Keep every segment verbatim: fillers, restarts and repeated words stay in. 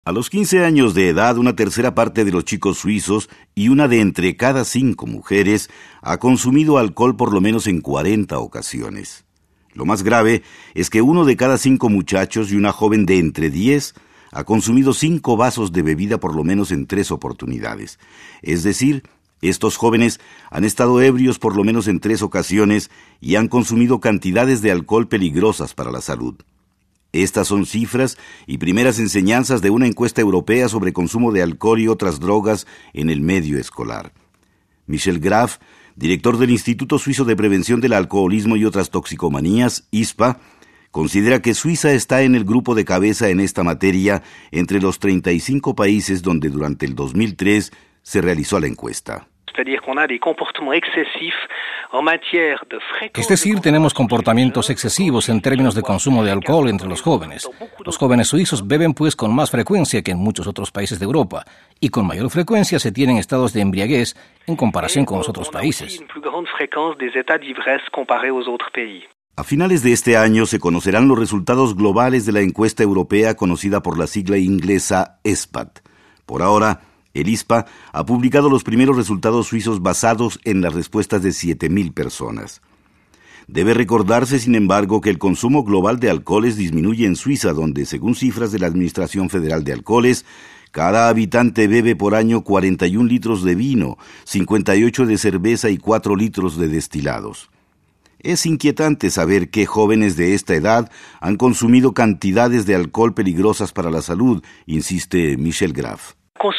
A los quince años de edad, una tercera parte de los chicos suizos y una de entre cada cinco mujeres ha consumido alcohol por lo menos en cuarenta ocasiones. Lo más grave es que uno de cada cinco muchachos y una joven de entre diez ha consumido cinco vasos de bebida por lo menos en tres oportunidades. Es decir, estos jóvenes han estado ebrios por lo menos en tres ocasiones y han consumido cantidades de alcohol peligrosas para la salud. Estas son cifras y primeras enseñanzas de una encuesta europea sobre consumo de alcohol y otras drogas en el medio escolar. Michel Graf, director del Instituto Suizo de Prevención del Alcoholismo y otras Toxicomanías, I S P A, considera que Suiza está en el grupo de cabeza en esta materia entre los treinta y cinco países donde durante el dos mil tres se realizó la encuesta. Es decir, tenemos comportamientos excesivos en términos de consumo de alcohol entre los jóvenes. Los jóvenes suizos beben pues con más frecuencia que en muchos otros países de Europa, y con mayor frecuencia se tienen estados de embriaguez en comparación con los otros países. A finales de este año se conocerán los resultados globales de la encuesta europea conocida por la sigla inglesa E S P A T. Por ahora, el I S P A ha publicado los primeros resultados suizos basados en las respuestas de siete mil personas. Debe recordarse, sin embargo, que el consumo global de alcoholes disminuye en Suiza, donde, según cifras de la Administración Federal de Alcoholes, cada habitante bebe por año cuarenta y un litros de vino, cincuenta y ocho de cerveza y cuatro litros de destilados. Es inquietante saber que jóvenes de esta edad han consumido cantidades de alcohol peligrosas para la salud, insiste Michel Graf.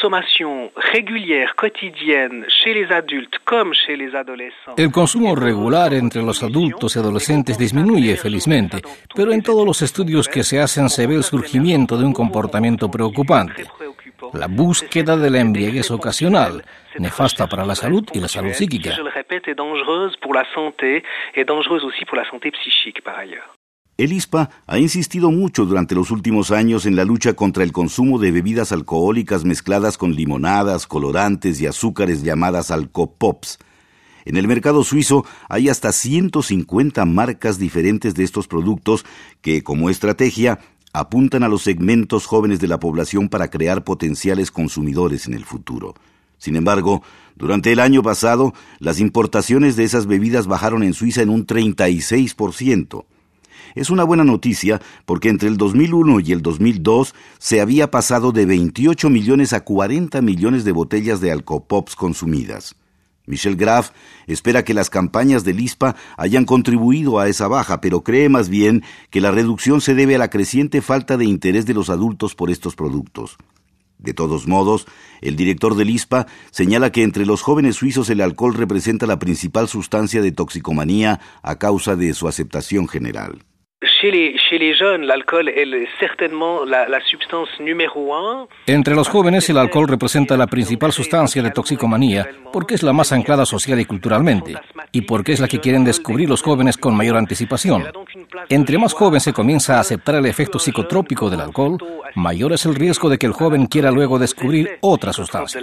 El consumo regular entre los adultos y adolescentes disminuye felizmente, pero en todos los estudios que se hacen se ve el surgimiento de un comportamiento preocupante: la búsqueda de la embriaguez ocasional, nefasta para la salud y la salud psíquica. El I S P A ha insistido mucho durante los últimos años en la lucha contra el consumo de bebidas alcohólicas mezcladas con limonadas, colorantes y azúcares llamadas alcopops. En el mercado suizo hay hasta ciento cincuenta marcas diferentes de estos productos que, como estrategia, apuntan a los segmentos jóvenes de la población para crear potenciales consumidores en el futuro. Sin embargo, durante el año pasado, las importaciones de esas bebidas bajaron en Suiza en un treinta y seis por ciento. Es una buena noticia porque entre el dos mil uno y el dos mil dos se había pasado de veintiocho millones a cuarenta millones de botellas de alcopops consumidas. Michel Graf espera que las campañas del I S P A hayan contribuido a esa baja, pero cree más bien que la reducción se debe a la creciente falta de interés de los adultos por estos productos. De todos modos, el director del I S P A señala que entre los jóvenes suizos el alcohol representa la principal sustancia de toxicomanía a causa de su aceptación general. Entre los jóvenes el alcohol representa la principal sustancia de toxicomanía porque es la más anclada social y culturalmente, y porque es la que quieren descubrir los jóvenes con mayor anticipación. Entre más joven se comienza a aceptar el efecto psicotrópico del alcohol, mayor es el riesgo de que el joven quiera luego descubrir otras sustancias.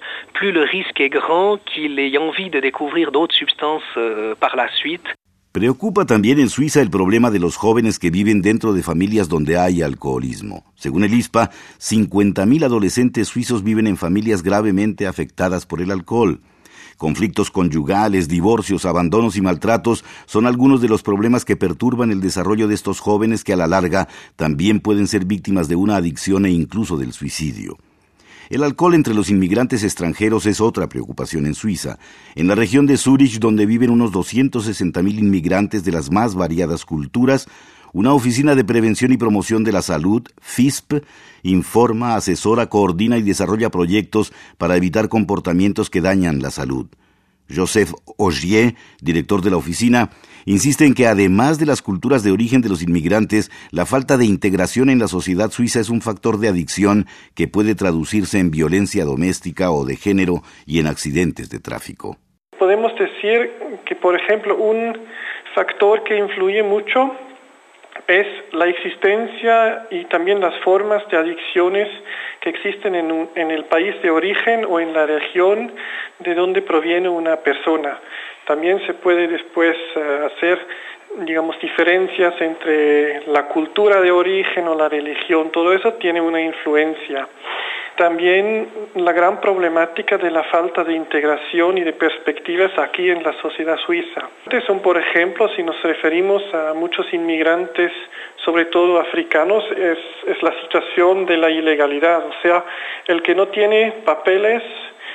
Preocupa también en Suiza el problema de los jóvenes que viven dentro de familias donde hay alcoholismo. Según el I S P A, cincuenta mil adolescentes suizos viven en familias gravemente afectadas por el alcohol. Conflictos conyugales, divorcios, abandonos y maltratos son algunos de los problemas que perturban el desarrollo de estos jóvenes que a la larga también pueden ser víctimas de una adicción e incluso del suicidio. El alcohol entre los inmigrantes extranjeros es otra preocupación en Suiza. En la región de Zúrich, donde viven unos doscientos sesenta mil inmigrantes de las más variadas culturas, una oficina de prevención y promoción de la salud, F I S P, informa, asesora, coordina y desarrolla proyectos para evitar comportamientos que dañan la salud. Joseph Ogier, director de la oficina, insiste en que además de las culturas de origen de los inmigrantes, la falta de integración en la sociedad suiza es un factor de adicción que puede traducirse en violencia doméstica o de género y en accidentes de tráfico. Podemos decir que, por ejemplo, un factor que influye mucho es la existencia y también las formas de adicciones que existen en, un, en el país de origen o en la región de donde proviene una persona. También se puede después uh, hacer digamos, diferencias entre la cultura de origen o la religión, todo eso tiene una influencia. También la gran problemática de la falta de integración y de perspectivas aquí en la sociedad suiza. Son, por ejemplo, si nos referimos a muchos inmigrantes, sobre todo africanos, es, es la situación de la ilegalidad. O sea, el que no tiene papeles,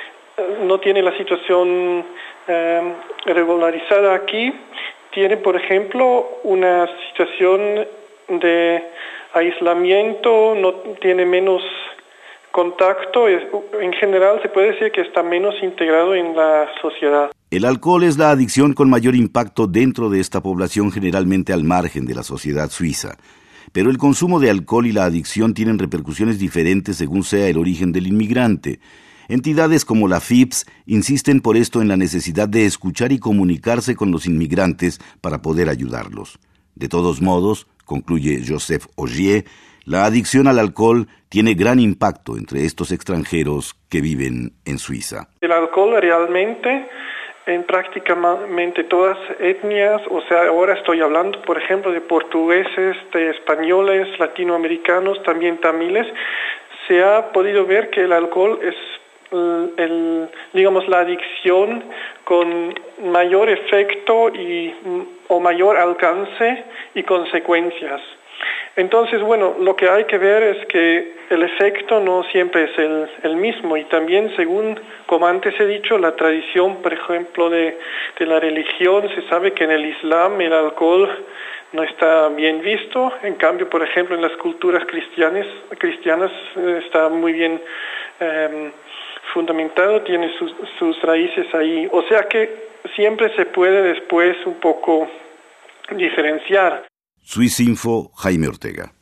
no tiene la situación eh, regularizada aquí, tiene, por ejemplo, una situación de aislamiento, no tiene menos contacto, en general se puede decir que está menos integrado en la sociedad. El alcohol es la adicción con mayor impacto dentro de esta población, generalmente al margen de la sociedad suiza. Pero el consumo de alcohol y la adicción tienen repercusiones diferentes según sea el origen del inmigrante. Entidades como la F I P S insisten por esto en la necesidad de escuchar y comunicarse con los inmigrantes para poder ayudarlos. De todos modos, concluye Joseph Ogier, la adicción al alcohol tiene gran impacto entre estos extranjeros que viven en Suiza. El alcohol realmente en prácticamente todas etnias, o sea, ahora estoy hablando, por ejemplo, de portugueses, de españoles, latinoamericanos, también tamiles, se ha podido ver que el alcohol es el, el, digamos, la adicción con mayor efecto y, o mayor alcance y consecuencias. Entonces, bueno, lo que hay que ver es que el efecto no siempre es el, el mismo y también, según, como antes he dicho, la tradición, por ejemplo, de, de la religión, se sabe que en el Islam el alcohol no está bien visto, en cambio, por ejemplo, en las culturas cristianas, cristianas eh, está muy bien eh, fundamentado, tiene sus, sus raíces ahí. O sea que siempre se puede después un poco diferenciar. Swissinfo, Jaime Ortega.